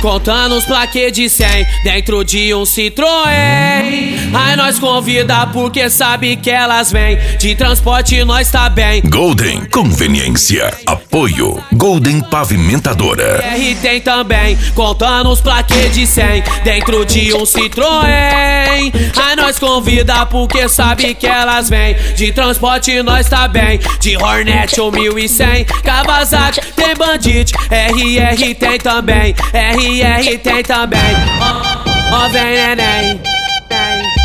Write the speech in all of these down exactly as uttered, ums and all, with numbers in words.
contando os plaquês de cem dentro de um Citroën. Aí nós convida porque sabe que elas vêm de transporte, nós tá bem. Golden Conveniência, apoio Golden Pavimentadora. R tem também, contando os plaquês de cem dentro de um Citroën. Aí nós convida porque sabe que elas vêm de transporte, nós tá bem. De Hornet ou mil e cem, Kawasaki tem Bandit, R R tem também, R R tem também. Ó, ó, vem neném, vem.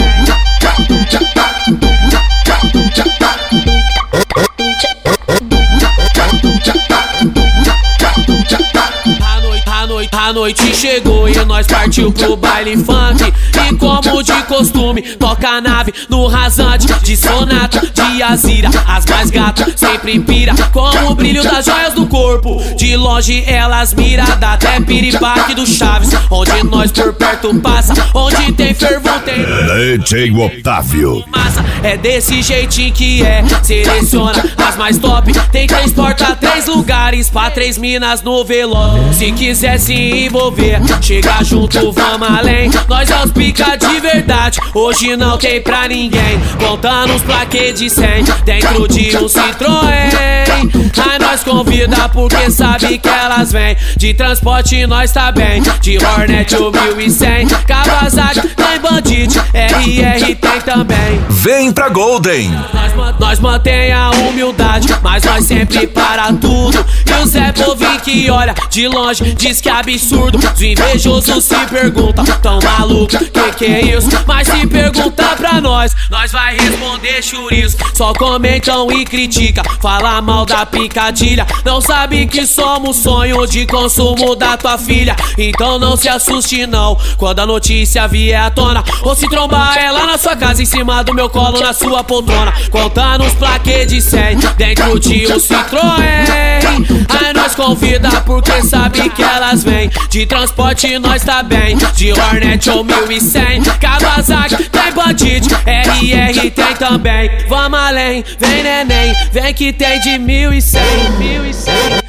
A noite, a noite chegou e nós partiu pro baile funk. E como de costume, toca a nave no rasante de Sonata, de Azira, as mais gatas sempre pira com o brilho das joias do corpo. De longe elas mira, dá até piripaque do Chaves. Onde nós por perto passa, onde tem fervor tem D J Otávio. Massa, é desse jeitinho que é, seleciona as mais top. Tem três portas, três lugares pra três minas no velório. Se quiser se envolver, chega junto, vamos além. Nós é os pica de verdade, hoje não tem pra ninguém. Contando os plaquês de cem dentro de um Citroën. Aí nós convida porque sabe que elas vêm de transporte, nós tá bem. De Hornet ou mil e cem, Kawasaki tem Bandit, R R tem também. Vem pra Golden. Nós, nós mantém a humildade, mas nós sempre para tudo. E o Zé Povinho que olha de longe diz que é absurdo. Os invejosos se perguntam, tão maluco, que que é isso? Mas se perguntar pra nós, nós vai responder chouriço. Só comentam e critica, fala mal da picadilha. Não sabe que somos sonho de consumo da tua filha. Então não se assuste não, quando a notícia vier à tona. Ou se trombar ela na sua casa, em cima do meu colo, na sua poltrona. Contando os plaquês de cem dentro de um Citroën. Aí nós convida porque sabe que elas vêm de transporte, nós tá bem. De Hornet ou mil e cem, Kawasaki tem Bandit, R R tem também. Vamos além, vem neném, vem que tem de mil e cem, mil e cem.